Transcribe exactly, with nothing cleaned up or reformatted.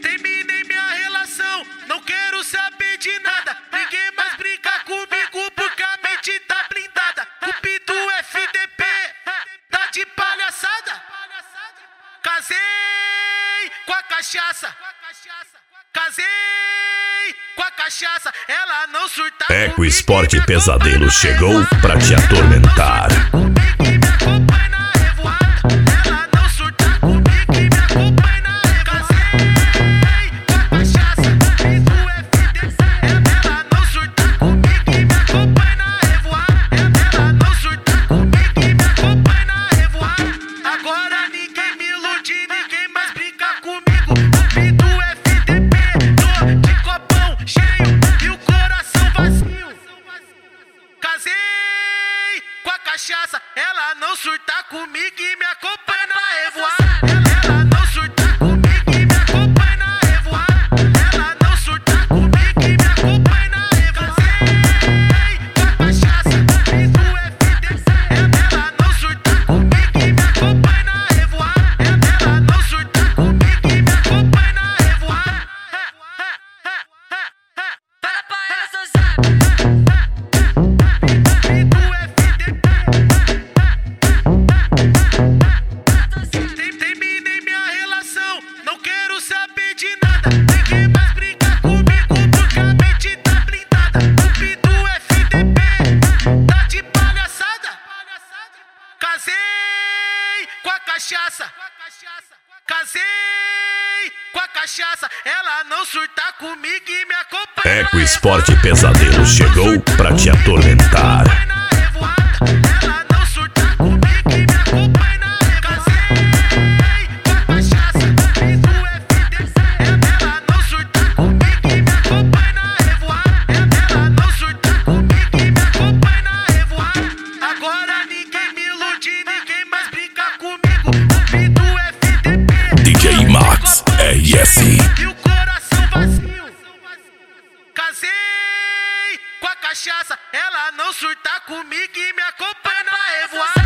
Terminei minha relação, não quero saber de nada. Ninguém mais brinca comigo porque a mente tá blindada. Cupido F D P, tá de palhaçada. Casei com a cachaça, casei com a cachaça. Ela não surta comigo. Eco Esporte Pesadelo chegou pra te atormentar. Ela não surta comigo e me acompanha na revoada. Ela não surta comigo e me acompanha na revoada. Ela não surta comigo e me acompanha na revoada. Com a cachaça e do F D C. Ela não surta comigo e me acompanha na revoada. Ela não surta comigo e me acompanha na revoada. Fala pra ela, seu sabe. Casei com a cachaça, casei com a cachaça. Ela não surta comigo e me acompanha. Eco Esporte Pesadelo chegou pra te atormentar. Ela não surta comigo e me acompanha na casei com a cachaça e do F D C. Ela não surta comigo e me acompanha na revoada. Ela não surta comigo e me acompanha na revoada. Agora ninguém me ilude, ninguém mais brinca comigo. Cupido F D P, D J Max R S e o coração vazio. Casei com a cachaça, ela não surta comigo e me acompanha na revoada.